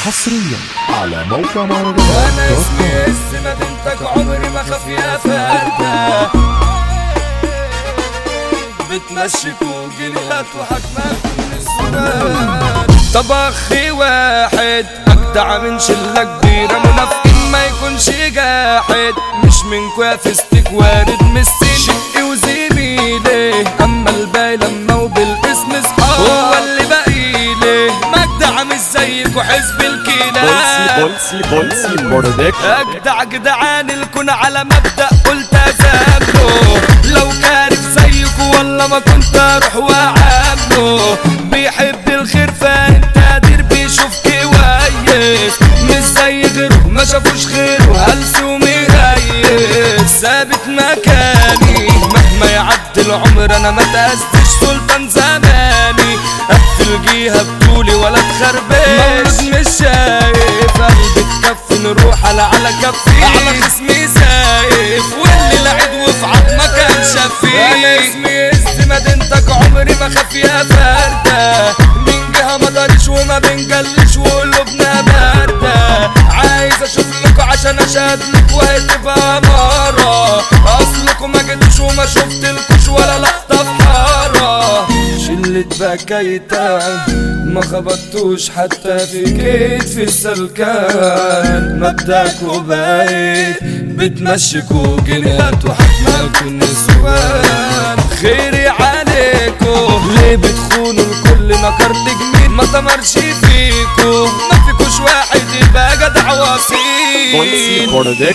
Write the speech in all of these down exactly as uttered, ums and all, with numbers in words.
حصريا على موقع مهرجانات. انا اسمي اس مدينتك عمري ما خاف يا فردة، بتمشيك وجنيهات وحكمك من السنان. طب اخي واحد اجدع من شلة كبيرة، منافقين ما يكونش جاحد، مش منكوا يا فستك وارد من السن شقي وزميلي، اما الباقي لما وبالاسم اصحاب هو اللي باقيلي، مجدع مش زيكوا حزب الكلاب. اجدع جدعان الكون على مبدأ قلت ازامله، لو كارف زيكوا والله ما كنت اروح واعامله، بيحب الخير فانت قادر بيشوف كويس، مش زي غيره ما شافوش خيره هلس ومهيس، ثابت مكاني مهما يعدي العمر انا ما تهزتش سلطان زماني، اقفل جيها بطولي ولا تخربش، مولود مش شايف قلبي تكفي نروح على على كفي، على خصمي سايف واللي لعب وفي عظمه كان شفيف. انا اسمي اس مدينتك عمري ما خاف يا فردة، من جهه ما دارش وما بنجلش وقلوبنا باردة، عايز اشوف لكوا عشان اشهد لك وهتبقى مرة، اصلكوا ما جيتوش وما شفتلكوش ولا لقطة في حارة، شلة بكايتا ما خبطتوش حتى في كتف السلكان، مبدأكوا بايت بتمشيكوا جنيهات وحكمكوا النسوان، خيري عليكوا ليه بتخونوا الكل نكر لجميل ما تمرش فيكوا، ما فيكوش واحد يبقى جدع وصيل،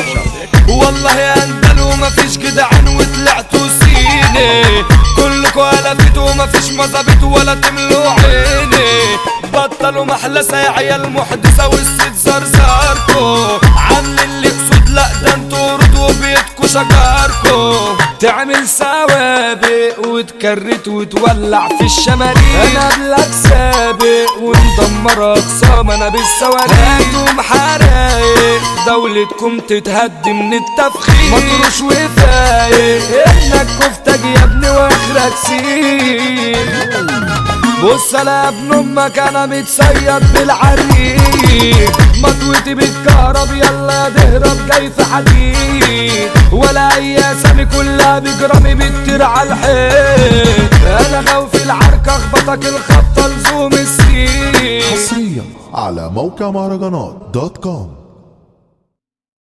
والله يا اندلوا مفيش جدعان وطلعتوا سيني، كلكوا قلبتوا مفيش مظابط ولا تملوا عيني، بطلوا محلسة يا عيال محدثة والست زرزاركوا، عامل اللي قصود لا ده انتوا ردوا بيتكوا شجاركوا، تعمل سوابق وتكرت وتولع في الشماريخ، انا قبلك سابق ومدمر اقسام انا بالصواريخ، هاتوا حرايق دولتكم تتهدي من التفخير، مطروش وفايق احنا الكفتاج يا ابني واخرك سير، بص انا ابن امك انا متصيد بالعريق، مطوتي بالكهرب يلا تهرب جاي في حديد، ولا اي اسامي كلها بجرامي بتطير على الحيط، انا خوفي العركة اخبطك الخبطة لزوم السين. حصريا على موقع مهرجانات دوت كوم.